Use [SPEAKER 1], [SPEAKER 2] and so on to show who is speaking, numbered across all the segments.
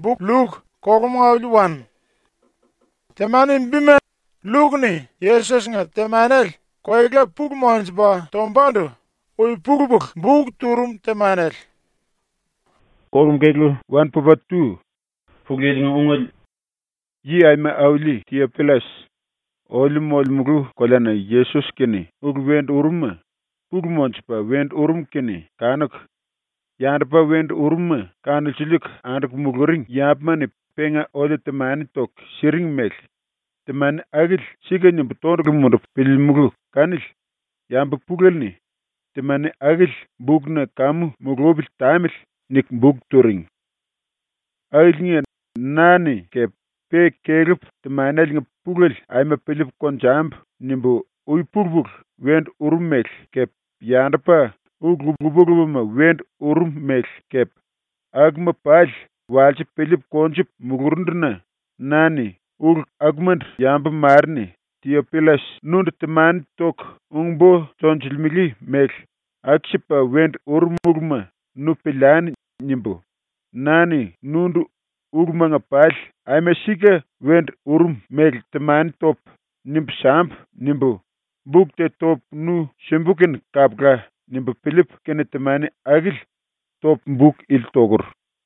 [SPEAKER 1] buk Luk kokumawluwan. Temanin bime Luk ni Yesus nga temanel koyga puk mons ba tombado oy pukbuk buk turum temanel.
[SPEAKER 2] Korum keglu wan pupatu fugleling ungol yi ay ma awli tia pilas olmol mugu kolana Yesus kini ugwend uruma puk mons ba wend urum kini kanak yand pa wend uruma kanal chilik andak muguring yapmani penga ole temani tok siring mel temani agil siganyam tonduk mundu pil mugu kanil yamba pugel ni temani agil bugna kamu mugobil tamil nik bug turing agil nani ke pe kegup temani aling pugel ayma pilip konjamb nimbu uy pugbuk wend urum mel ke yanda pa ugubuguma wend urum mel kep agma pal walchi pilip konjip mugurundna nani agmand yamba marni tia pilas nund teman tok ungbo tonjilmili mel akshipa wend urmugma nu pilani nimbo nani nundu ugmanga pal ayma sika wend urum mel teman top nimb samp nimbo bukte top nu shimbukin kapga nimbo pilip kene temani agil top buk il togur.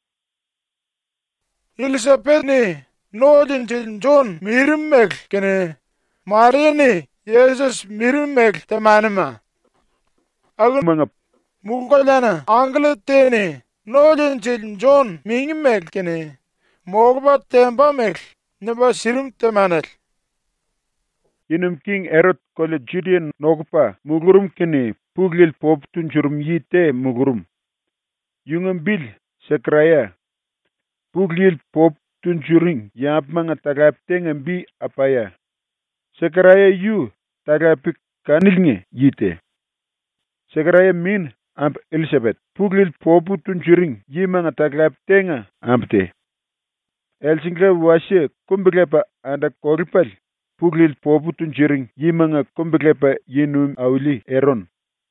[SPEAKER 1] Elisabeth ni nodin til John mirim meg kene Maria ni Yesus mirim meg temanima. Agil
[SPEAKER 2] Manga
[SPEAKER 1] mukolana angle tene nodin til John mirim meg kene mogba temba meg neba sirum temanel.
[SPEAKER 2] Yinum King Herod kole Judean nogpa mugurum kini puglil pop tunjurum yite mugurum. Yungam bil Sekraya puglil pop tunjuring yap mga tagap tengambi apaya. Sekraya yu tagapik kanilnge yite. Sekraya min amp Elizabeth puglil popu tunjuring yi mga tagap tenga ampte. Elsingra washe kumbiglepa anda koripal puglil popu tunjuring yi mga kumbiglepa yinum awli eron.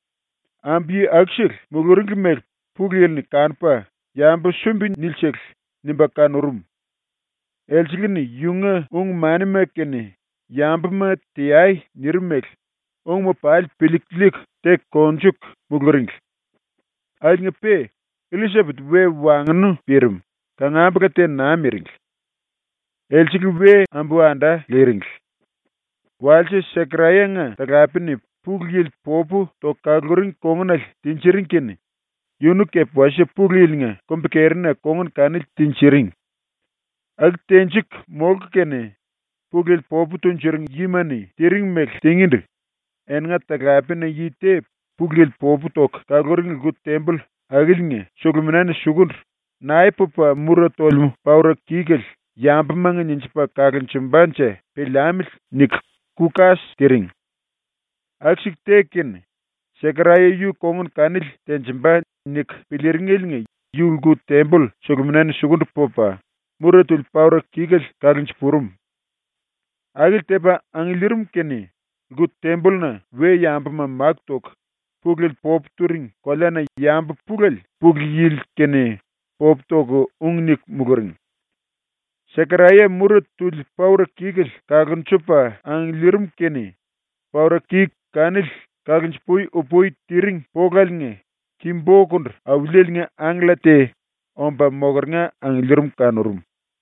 [SPEAKER 2] Ambi akshir muguring mer puglil ni kanpa yamba sumbi nilshek nimba kanurum. Elsingra yunga manima kene yamba ma tiyay nirmek ma pal piliklik tek konjuk muguring. Alnga pe Elizabeth we wanganu pirum kangamba te namiring. Elsingra we ambu anda liring. Walse Sekraya nga tagapini puglil popu to kaguring kongonal tinchiring kini. Yunu kep washe puglil nga kompikerina kongon kanil tinchiring. Ag tenchik mog kene puglil popu tunchiring yimani tiring mek tingindu. En nga tagapini yite puglil popu tok kaguring gut temple agil nga suguminani sugundu. Nae pupa mura tolmu paura kigel yamba mga ninchipa kaganchimbanche pilamil nik kukas tiring. Aksik tekin Sekraya yu kongon kanil tenchimba nik piliringil nga yu gut temple suguminani sugundu pupa mura tul paura kigel kaganchipurum. Agil tepa angilirum kene gut temple na we yamba ma magtok puglil pop turing kolana yamba puglil kene pop togo ungnik muguring. Sekraya murat tul paura kigel kagan chupa ang lirum kene paura kig kanil kagan chpui upui tiring pogal nge kimbokund awlil nge anglate omba mogar nga ang lirum kanurum.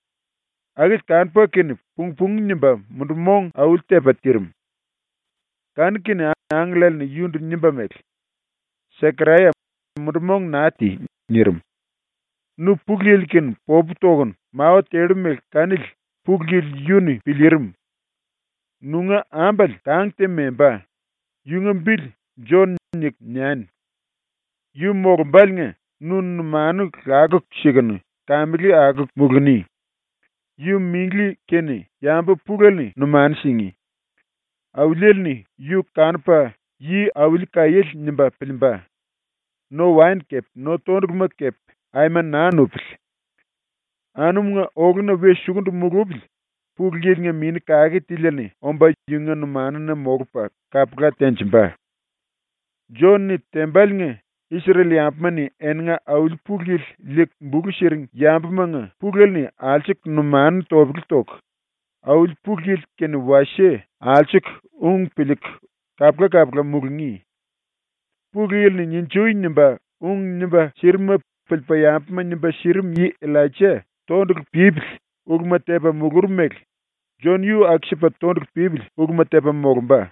[SPEAKER 2] Agis kanpa kene pung nimba mundumong awul tepa tirum. Kan kene anglal ni yundu nimba mek. Sekraya mundumong nati nirum. Nu puglil ken popu togon mawa tedume kanil puglil yuni pilirum. Nunga ambal tangte memba yungam bil John nik nyan. Yu mogbal nga nun manu aguk shiganu kamili aguk mugni. Yu mingli kene yamba pugal ni numan singi. Awlil ni yu kanpa yi awil kayel nimba pilimba. No wine kep, no tondugma kep. Ayman na nupil. Anum nga ogna we shugundu mugupil. Puglil nga min kage tilani omba yunga numana na mogpa kapga tenchimba. John ni tembal nga Israel yampmani enga awul pugil lik mbugushiring yampmanga pugelni alchik numan tobgiltok. Awul pugil ken washe alchik pilik kapka mugngi. Pugil ni nyinchuy nimba nimba shirma pilpa yampma nimba shirim yi elache tonduk pibl ugma teba mugurmek. John yu akshipa tonduk pibl ugma teba mogumba.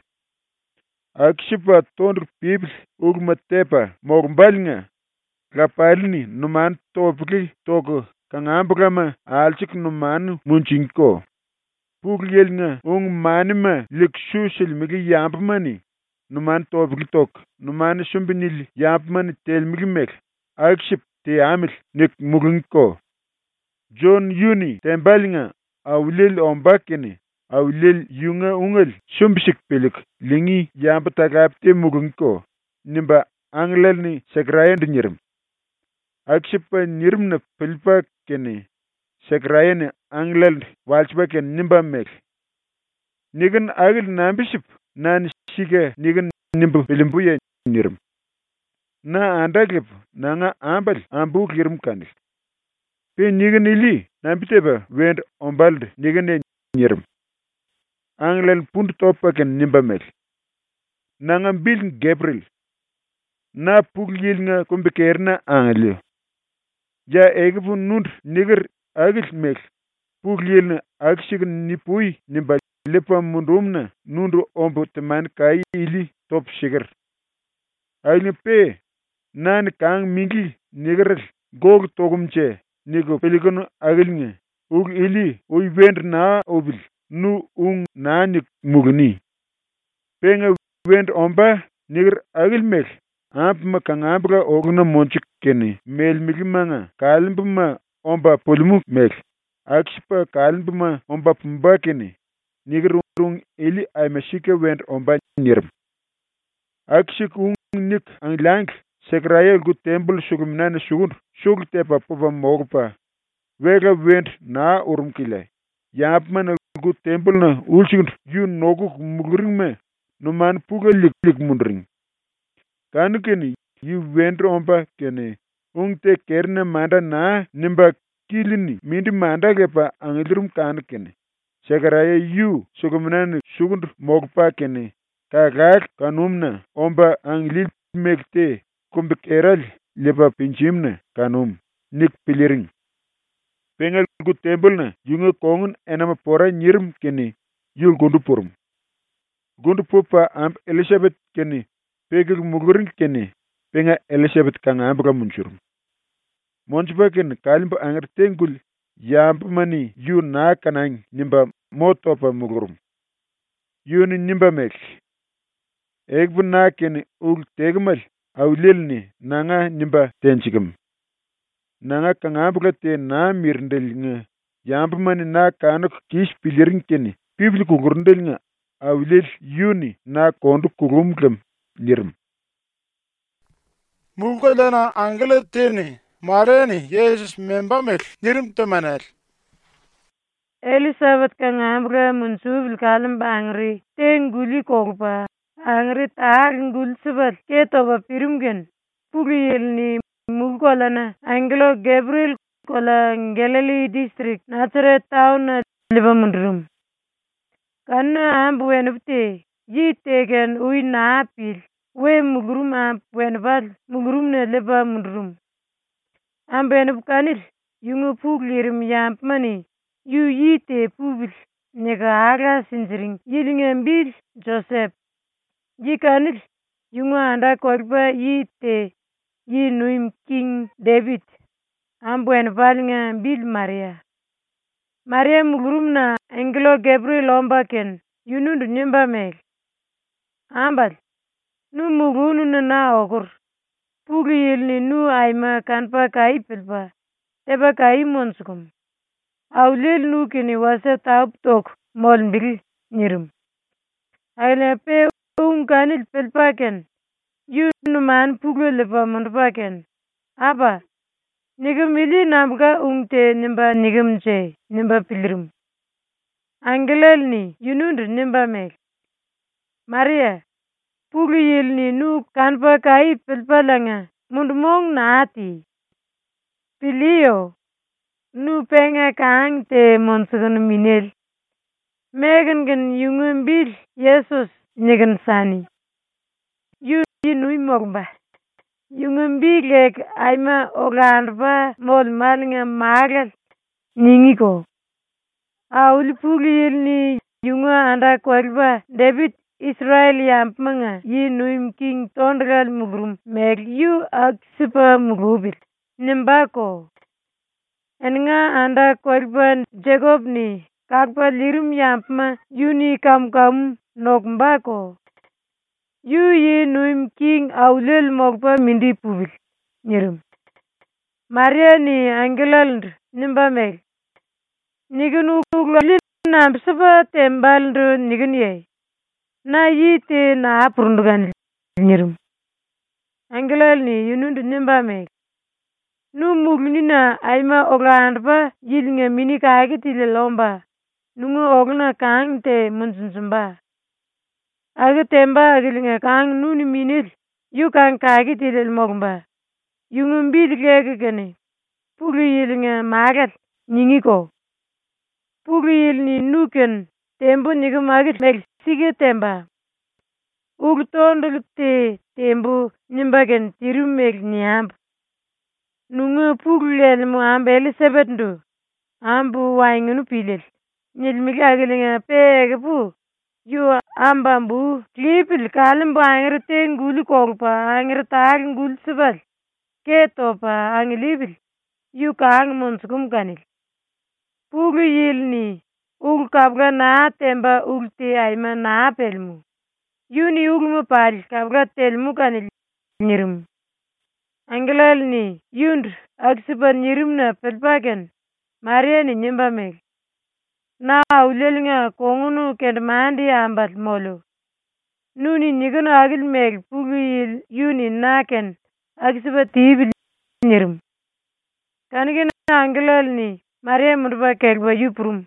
[SPEAKER 2] Akshipa tonduk pibl ugma teba mogumbalnga. Lapalni numan tobgil toko kangambagama alchik numan munchinko. Pugil nga manima likshushil migi yampmani numan tobgil tok. Numan shumbinil yampmani telmigimek. Akship te amil nik muginko. John yuni tembalinga awlil ombakini awlil yunga ungal shumbishik pelik lingi yampatakapte muginko. Nimba anglelni sekrayand nyirim. Akshipa nyirim na pilpa kini sekrayani anglel walchba ken nimba mek. Nigan agil nambiship nan shige nigan nimba pilimbuya nyirim. Na andagip nanga ambal ambu girim kanil. Pe nigan ili nambiteba wend ombalde nigan nyirim. Anglel pund topa ken nimba mek. Nanga bil Gabriel. Na puglil nga kumbekerna anglio. Ja egfu nund nigar agil mek. Puglil na agshig nipui nimba lepa mundumna nundu ombu teman kai ili top shigar. Agil pe nan kang mingi nigar gog togumche nigo pelikano agil nga. Ug ili ui wend na obil nu na nik mugni. Pe nga wend omba nigar agil mek. Ampma kangambra ogna monchik keni mel migimanga kalimbuma omba polmu mek. Akshipa kalimbuma omba pumba keni nigrung ili aimashika wend omba nyirim. Akshik nik anglang sekraya gu tembul shugumnana shugul tepa pova mogpa. Wega wend na urumkile. Yampmana gu tembul na ulshigund yu noguk muguringme numan puga lik mundring. Kanukeni yu wend omba keni te kerne manda na nimba kilini mindi manda gepa angilirum kanukeni. Sekraya yu shugumnana shugund mogpa keni kagak kanumna omba anglil mekte kumbik eral lepa pinchimna kanum nik piliring. Pengal gu tembul na yunga kongun enama pora nyirim keni yul gundu purum. Gundu pupa amp Elizabeth keni pegil muguring keni penga Elizabeth kanga ambra munchurum. Monchba keni kalimba angar tengul yampmani yu na kanang nimba motopa mugurum. Yuni nimba mek. Egbu na keni ul tegmal awlilni nanga nimba tenchigam. Nanga kangambra te na mirndel nga yampmani na kanuk kish piliring keni pibli kugurndel nga awlil yuni na kondu kugumglem nyirim.
[SPEAKER 1] Mukolana angele tini mareni Yesus memba mek nyirim temanel.
[SPEAKER 3] Elizabeth kangambra munsubil kalim bangri tenguli kogba. Angri taag ngul sebat ketoba pirimgen. Pugil ni mukolana Angelo Gabriel kola Galilee district Nazareth town liba mundrum. Kanna ambu wenupte yitegen ui naapil we mugurum amp wenbal mugurum ne liba mundrum. Ambu wenup kanil yungu puglirim yampmani yu yite pubil nega aga sinziring yilingembil Joseph. Jikanil yungu anda korba yite yi nuim King David. Ambuen valnga bil Maria. Maria mugurum na Angelo Gabriel ombaken yunundu nyimba meg. Ambal nu mugunu na okur. Pugi yilni nu aima kanpa kai pilpa. Teba kai monsukum. Awlil nu kini wasa taub tok molmbiri nyirim. Aile pe kanil pilpaken. Yunu man pugu lipa mundpaken. Aba nigum ili namga te nimba nigum che nimba pilrum. Angelel ni yunundu nimba meg. Maria pugu yilni nu kanpa kai pilpalanga mundumong naati. Pilio, nu penge kang te monsugun minel. Megan gen yungin bil Yesus nyegan sani. Yu nui mogba. Yungin bilek aima oganrba mol malinga magal ningiko. Ulipuli ni yunga anda kwalba David Israel yampmanga yi nuim king tondral mugrum meg yu aksipa mugubil. Nimbako. Enga anda kwalba Jacob ni kakpa lirum yampma yuni kam nokmbako. Yu yi nuim king aulel mogpa mindi pubil. Nyirum. Maria ni angelal nimba meg. Nigun uglali na bisapa tembal ndo nigun ye. Na yite na apurundugan nyirum. Angelal ni yunundu nimba meg. Nu mugni na aima oglandba yilinga mini kaagitile lomba. Nungu ogna kang te munsunsumba. Aga temba agilinga kang nuni minil. Yu kang kaagitile mogba. Yungum bil gane. Pulu yilinga magat nyingiko. Pulu yilni nuken tembo nigum agit meg sige temba. Ugtondul te tembo nimbagen tirum meg niamb. Nungu pugulel mu ambe Elizabeth ndo. Ambu waingunu pilel. Nyilmika agilinga pege pu. Yu ambambu. Klipil kalimbu angir tenguli kogpa. Angir taag ngul sibal. Keto pa angilibil. Yu kaang monsukum kanil. Pugu yilni. Ugul kabga na temba ugul te aima na pelmu. Yu ni ugul mu pal kabga telmu kanil nyirum. Angelal ni yund aksipan nyirum na pelpaken. Maria ni nyimba meg. Na ulel nga kongunu kend mandi ambat molo. Nuni nigunu agil meg pugu yil yuni naken aksipa tibil nyirum. Kanigin angelal ni Maria mudba kegba yupurum.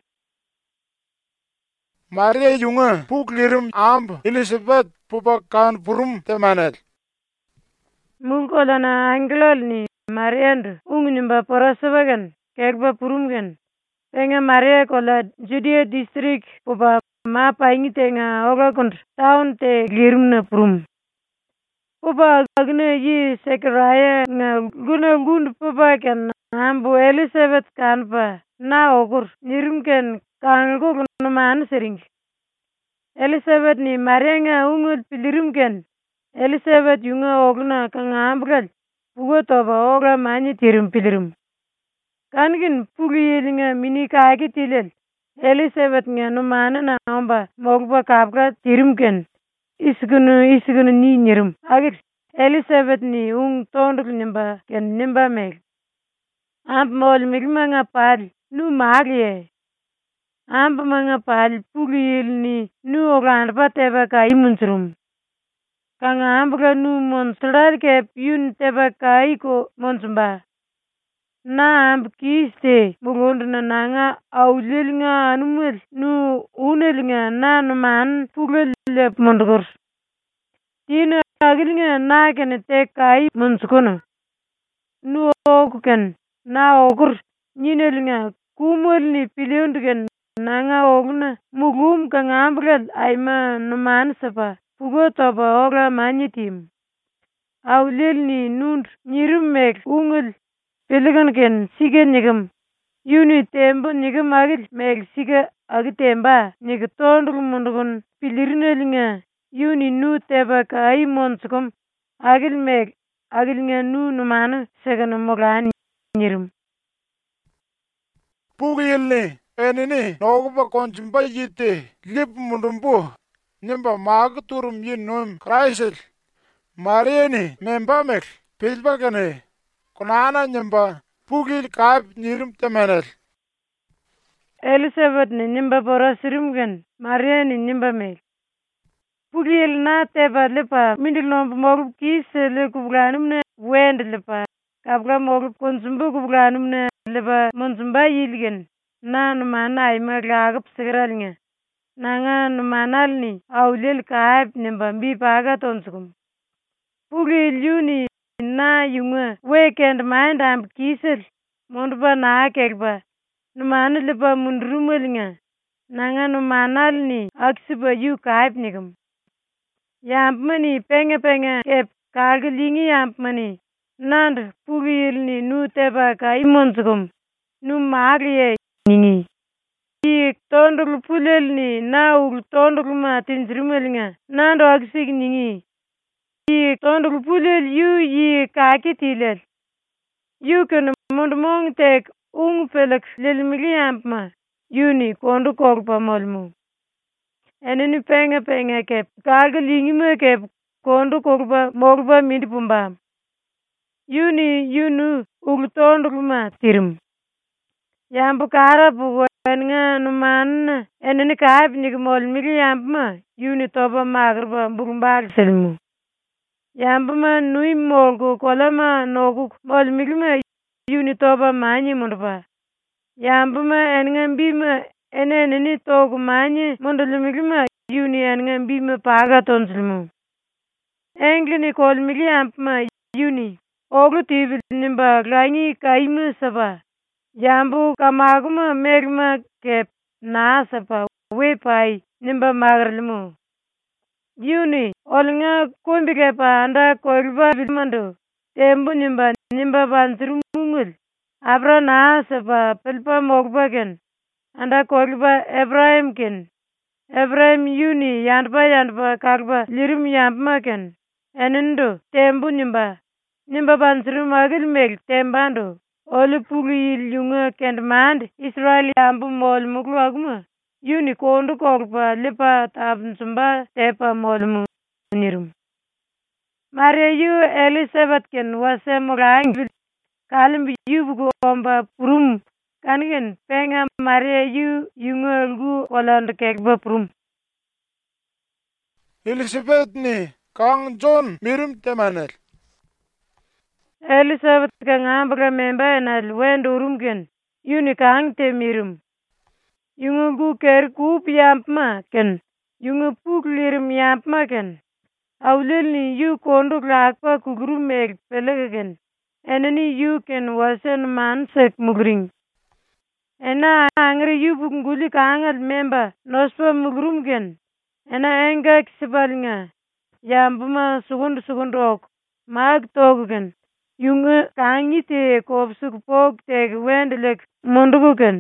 [SPEAKER 1] Maria yunga puk lirum amb Elizabeth pupa kan purum temanel.
[SPEAKER 3] Mulkola na angelal ni Maria ndu ungunimba porosabagan kegba purumgen. Penga Maria kola Judea district pupa mapa ingite nga oga kund town te lirum na purum. Pupa agna yi Sekaraya nga guna gund pupa ken ambu Elizabeth kanpa na okur nirumken kango kunuman sering. Elizabeth ni Maria nga ungul pilirumken. Elizabeth yunga ogna kanga ambgal pugo toba oga manyi tirum pilirum. Kanigin pugu yilinga mini kaagi tilel. Elizabeth nga numana na omba mogba kapka tirumken. Isgunu ni nyirum. Agit Elizabeth ni tondul nimba ken nimba meg. Amp mol migma nga pal nu magye. Amp mga pal pugu yilni nu ogandba teba ka imunsurum. Kanga ambga nu monsular ke yun teba ka iko monsumba. Na amp kiste mugundu na nanga aulil nga anumel nu unel nga na numan pugel lep mondugur. Tino agil nga na kene te kai monsukono. Nu okuken na okur nyinel nga kumel ni pilionduken nanga oguna mugum kanga ambgal aima numan sapa. Pugo toba oga manyitim. Aulil ni nund nyirum meg ungul. Piligan ken sige nigam. Yuni tembo nigam agil meg sige agitemba. Nigitondul mundugun pilirinel nga. Yuni nu teba ka ay monsukum. Agil meg agil nga nu numanu segano mogani nyirum.
[SPEAKER 1] Pugilni enini nogba konchimba yite lip mundumbu. Nimba maag turum yin noim Christ. Maria ni memba meg pilbakane. Kunana nyimba pugil kaab nyirum temanel.
[SPEAKER 3] Elizabeth ni nyimba porosirum gen. Maria ni nyimba meg. Pugil na teba lipa mindil nomba mogub kise le kubganum na wend lipa. Kabga mogub konsumbu kubganum na lipa monsumba yilgen. Na numana ima lagab sigaral nga. Nanga numanal ni aulil kaab nimba mbi paga tonsukum. Pugil yuni na yunga weekend maandam kisel mondba na kelba numana liba mundrumelinga nanga numanal ni aksiba yu kaipnigam yampmani penga kep kalgelingi yampmani nand pugil ni nu teba kaimonsgum nu maglie ningi ik tondul pulel ni na ul tondul ma tinjrumelinga nando aksig ningi ik tondul pulel yu kakitilel yu ken mondmong tek felix lelmili yampma yuni kondu korpa molmu eneni penga kep kalgelingi me kep kondu korpa morba midpumbam yunu ul tondul ma tirim yambu kara bugo nga numan eneni kaip nigmol mili yampma yuni toba magrba burumbal selmu yambu ma nui molgo kolama nogu mol milima yuni toba manyi mundba yambu ma engambi ma eneni togu manyi mundul milima yuni engambi ma paga tonsilmu englini kol mili yampma yuni ogu tibil nimba rangi kaima saba yambu kamaguma merma kep na sapa wepai nimba magrlimu yuni olnga kombi kepa anda kolba bilmando tembu nimba bantrumungul abra na sapa pelpa mogbagen anda kolba Ebrahim yuni yandba karba lirim yampma ken enendo tembu nimba bantrum agil meg tembando olu pugil yunga kendmand Israel yambu mol muglu aguma yuni kondu korpa lipa tabnsumba tepa molmu nirum Maria yu Elizabeth ken wasem rang kalim yubu omba purum kangen penga Maria yu yunga gu oland kekba purum
[SPEAKER 1] Elizabeth ni kang John mirum temanel
[SPEAKER 3] Elizabeth ka ngambra memba enal wendo rumgen yuni kang te mirum yunga gu ker kup yampma ken yunga puk lirim yampma ken awlil ni yu kondu lakpa kugrum meg pelegen eneni yu ken wasen man sek mugring ena angri yu bunguli kangal memba nospa mugrum gen ena enga ksibalnga yambuma sugund mag togugen yunga kangi te kopsuk pok teg wendlek mondugugen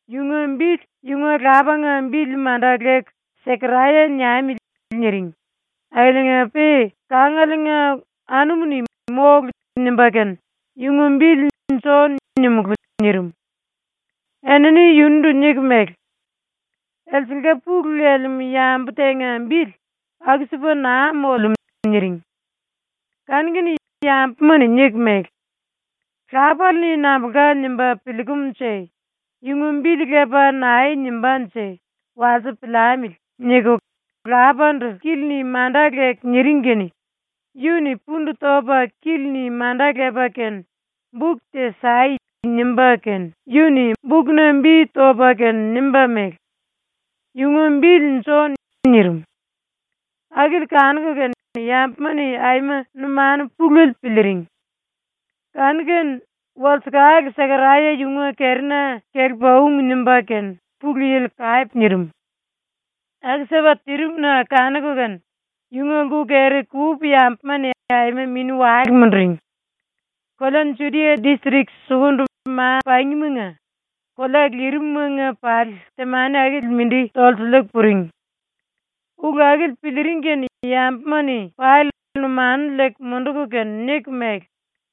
[SPEAKER 3] yunga rabanga mbil mandalek sekraya nyami nyering ailinga pe kangalinga anumni mog nimbagen yunga mbil nson nimug nirum eneni yundu nyigmek elsinga puglelm yambu tenga mbil agsibo na molum nyering kangini yampmani nyigmek rabal ni nabga nimba pilgumche yunga mbil geba nai nimbanche wazu pilamil nyigo rabandu kilni mandagek nyiringeni yuni pundu toba kilni mandageba ken bukte sai nimba ken yuni bugna mbi toba ken nimba meg yunga mbil nson nirum agil kangu ken yampmani aima numanu pugul piliring kangen walskag sagaraya yunga kerna kerbaung nimba ken pugil kaip nirum agsaba tirumna kangu ken yunga gu kere kup yampmani aima minu wag mundring kolan Judea district sugundu ma paingmunga kolag lirumunga pal temane agil mindi tolsulek puring ugagil piliring ken yampmani pal numan lek mundugu ken nikmek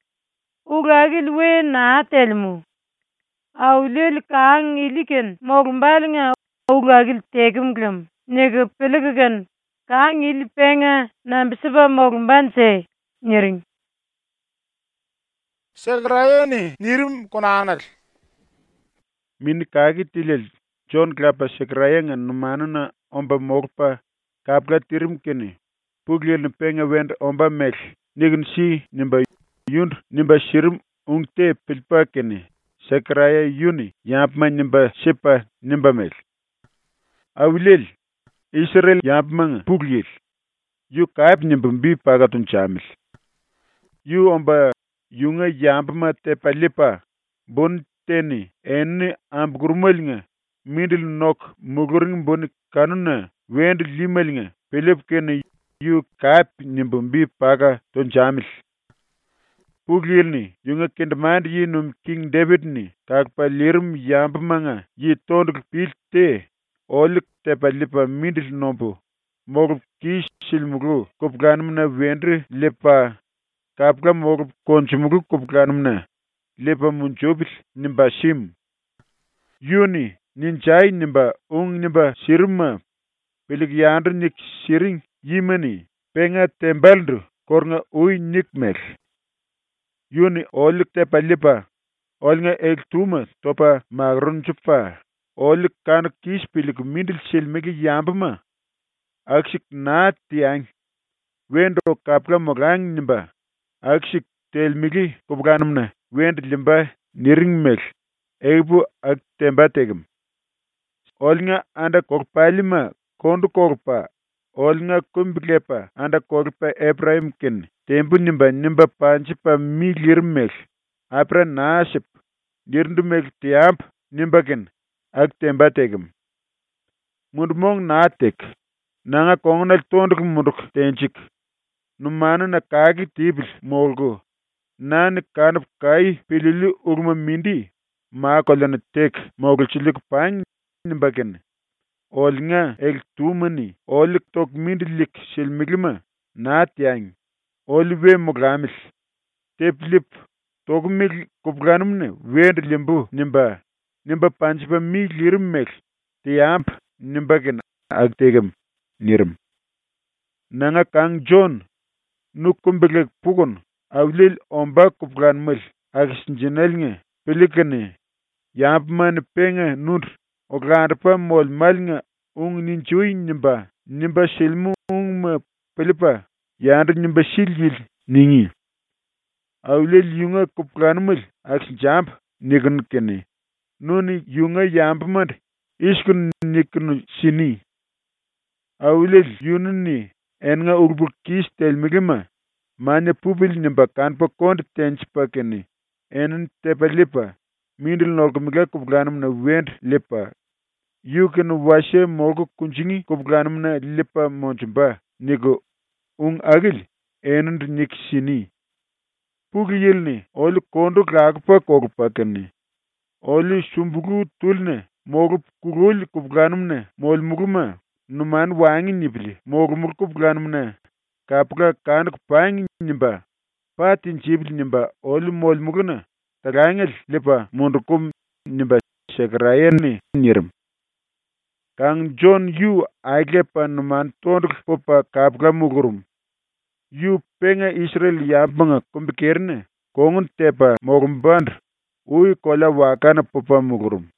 [SPEAKER 3] ugagil we na telmu awlil kang iliken mogumbalnga ugagil tegumglem nege pelegen kang il penga nambisiba mogumbanse nyering
[SPEAKER 1] Sekrayeni nirum konanal
[SPEAKER 2] min kagi tilel John klapa sekrayenga numanuna omba mogpa kapga tirim kene puglel penga wend omba mek nigin si nimba yund nimba shirim ungte pilpa kene sekraya yuni yampma nimba shipa nimba mel awlel Israel yampma puglel yu kaip nimba mbi pagatun chamil yu omba yunga yambma tepa lipa bon teni eni ambgurmalnga mindil nok muguring bon kanuna wend limalnga pelip ken yu kap nimbumbi paga ton jamil pugilni yunga kendmand yi num King David ni kakpa lirum yambmanga yi tonduk pilte olik tepa lipa mindil nombo mogup kishil mugu kupganumna wendri lipa kapga mogup konchumugu kupganumna lipa munjobil nimba shim yuni ninjai nimba nimba shirma pilik yandr nik shiring yimani penga tembaldru kornga ui nikmel yuni olik tepa lipa olnga ektuma topa magrun chupa olik kanak kish pilik mindil shilmigi yambma akshik na tiang wendo kapga mogang nimba akshik telmigi kupganumna wend limba niringmel eibu ak temba tegem olnga anda korpalima kondu korpa olnga kumblepa anda korpa Ephraim ken tembu nimba panchipa milirmel apra nasip nirndumel tiamp nimba ken ak temba tegem mundmong natek nanga kongnal tonduk munduk tenchik numana na kagi tibil molgo nan kanap kai pilili urma mindi ma kolana tek mogulchilik pang nimbaken olnga el tumani olik tok mindilik shilmiglima natyang olive moglamil teplip togmil kupganumne wend limbu nimba panchpa mi lirmek tiamp nimbaken agtegem nirim nanga kang John nukumbelek pugon awlil omba kupganmel agisnjinelnge pelikane yampman penga nur oglarpa mol malnga ninchuy nimba shilmu ma pelipa yandr nimba shilyil ningi awlil yunga kupganmel agisnjamp nigun kene nuni yunga yampmad iskun nikunu sini awlil yunni enga urbuk kis telmigima manya pubil nimba kanpa kond tenchpa kene enen tepa lipa mindil norkumiga kupganum na wend lipa yuken washe mogu kunjingi kupganum na lipa monchumba nigo agil enen nik sini pugiyilni oli kondu kakpa kokpa kene oli shumbugu tulne mogu kugul kupganum na mol muguma numan wangi nibli mogu kupganum na kapga kanak pangi nimba patin jibli nimba oli mol muguna tagangel lipa mundukum nimba shekrayeni nirim kang John yu aglepa numan tonduk popa kapga mugurum yu penga Israel yabanga kumbikerne kongun tepa mogumband ui kola wakana popa mugurum